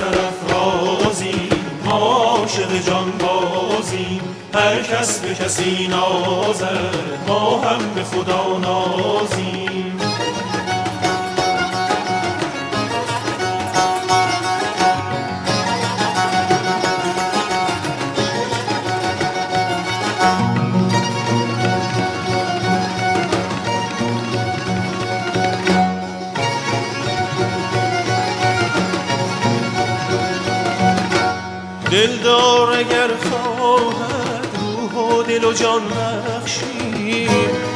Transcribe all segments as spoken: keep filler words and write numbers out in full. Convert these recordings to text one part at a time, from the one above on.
سرافرازیم، ما عاشق جانبازیم. هر کس به کسی نازد، ما هم به خدا نازیم. دلدار اگر خواهد روح و دل و جان بخشیم،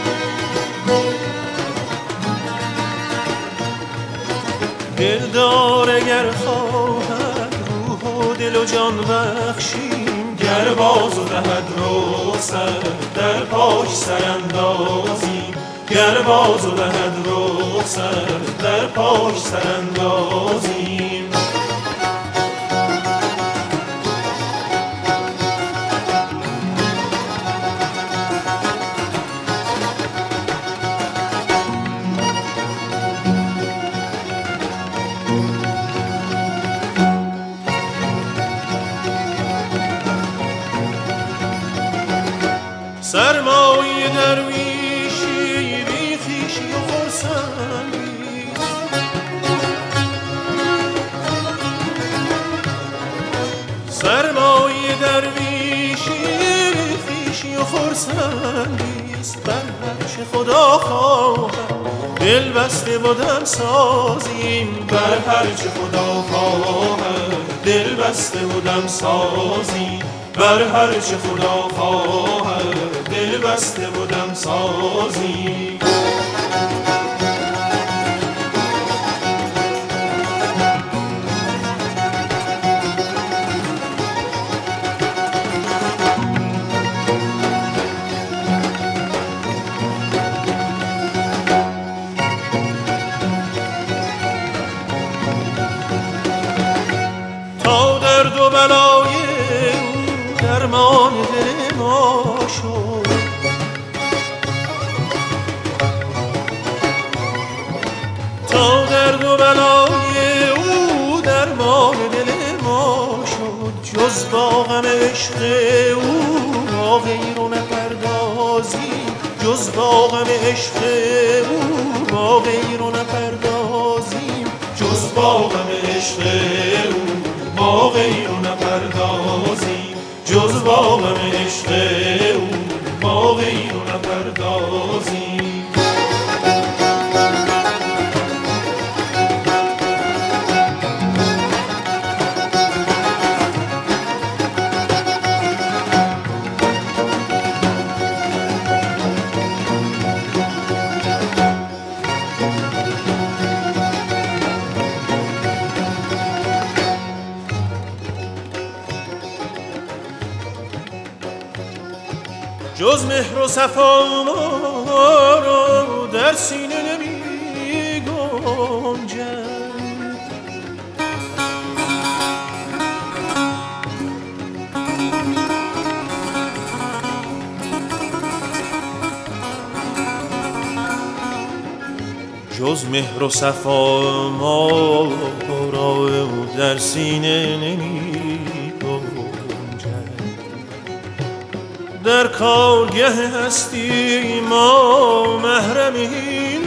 دلدار اگر خواهد روح و دل و جان بخشیم. گر باز و دهد رخصت در پاش سراندازیم، گر باز و دهد رخصت در پاش سراندازیم. سرمایه درویشی بی خویشی و خرسندی، سرمایه درویشی بی خویشی و خرسندی است. بر هرچه خدا خواهد دل بسته و دم سازیم، بر هرچه خدا خواهد دل بسته و دم سازیم. بر هرچه خدا خواهد دل بسته و دم سازیم. تا درد و بلای درمان دل ما شد، تا درد و بلای او درمان دل ما شد. جز با غم عشق او ما غیر و نپردازیم، جز با غم عشق او ما غیر و نپردازیم. جز با غم عشق او ما غیر و نپردازیم، جز با غم عشق او ما غیر و نپردازیم. جز مهر و صفا ما را در سینه نمی گنجد، جز مهر و صفا ما را در سینه نمی در کارگه هستی ما محرم این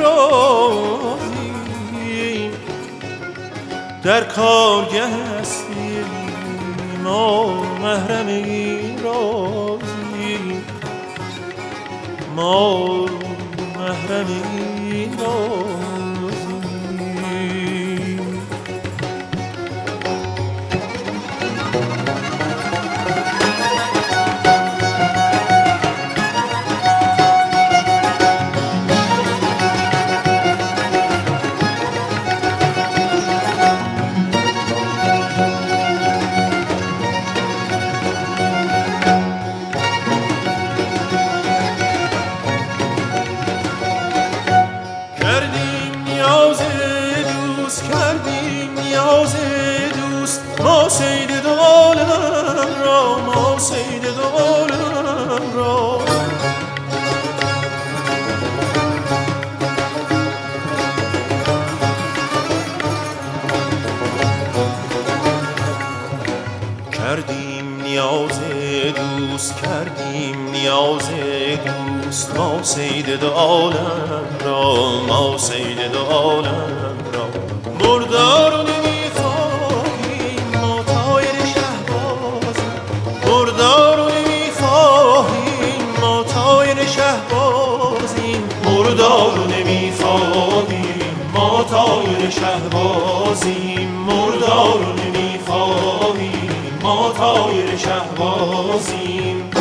رازیم، در کارگه هستی ما محرم این رازیم، ما محرم این رازیم. ما سید دو عالم را، ما سید دو عالم را. کردیم نیاز دوست کردیم نیاز دوست ما صید دو عالم را ما صید دو عالم را مردار رو نمیخواهیم ما طایر شهبازیم مردار رو نمیخواهیم ما طایر شهبازیم مردار رو نمیخواهیم ما طایر شهبازیم مردار رو نمیخواهیم ما طایر شهبازیم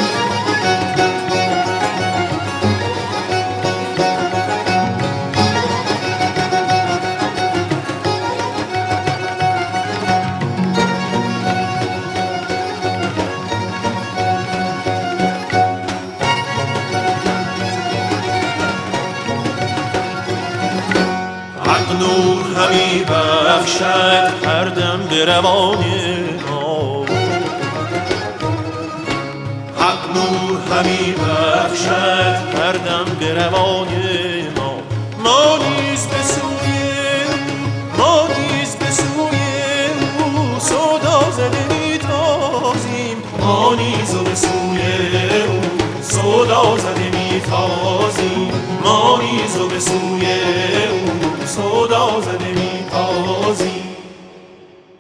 حق نور همی بخشد هر دم به روان ما حق نور همی بخشد هر دم به روان ما ما نیز به سوی ما نیز به سوی او سودا زده میتازیم ما نیز به سوی او سودا زده